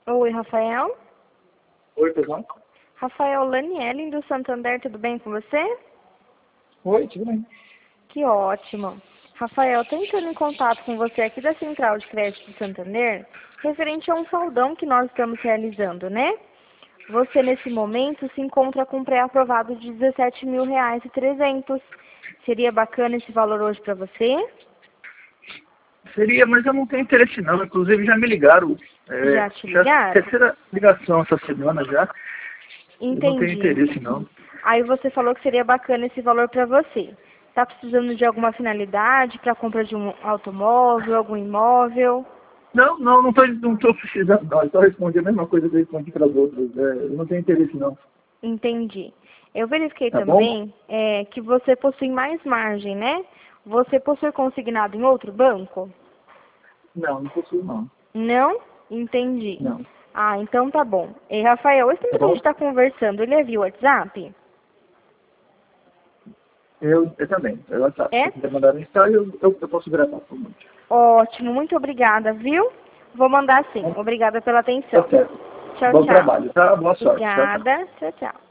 Oi, Rafael. Oi, pessoal. Rafael Lanielen do Santander, tudo bem com você? Oi, tudo bem? Que ótimo. Rafael, tô entrando em contato com você aqui da Central de Crédito do Santander, referente a um saldão que nós estamos realizando, né? Você, nesse momento, se encontra com um pré-aprovado de R$17.300. Seria bacana esse valor hoje para você? Seria, mas eu não tenho interesse não. Inclusive já me ligaram. Já te Já é a ligaram? terceira ligação essa semana já. Eu não tenho Entendi. interesse não. Aí você falou que seria bacana esse valor para você. Está precisando de alguma finalidade para compra de um automóvel, algum imóvel? Não tô precisando não. Eu só respondi a mesma coisa que eu respondi para as outras. Eu não tenho interesse não. Entendi. Eu verifiquei Tá bom? também que você possui mais margem, né? Você possui consignado em outro banco? Não possuo não. Não? Entendi. Não. Ah, então tá bom. E, Rafael, esse Tá número que a gente bom? está conversando, ele é via WhatsApp? Eu também. Se É? você quiser mandar mensagem, eu posso gravar por muito. Ótimo, muito obrigada, viu? Vou mandar sim. Obrigada pela Tá atenção. certo. Tchau, Bom tchau. trabalho, tá? Boa sorte. Tchau, tchau. Obrigada. Tchau, tchau.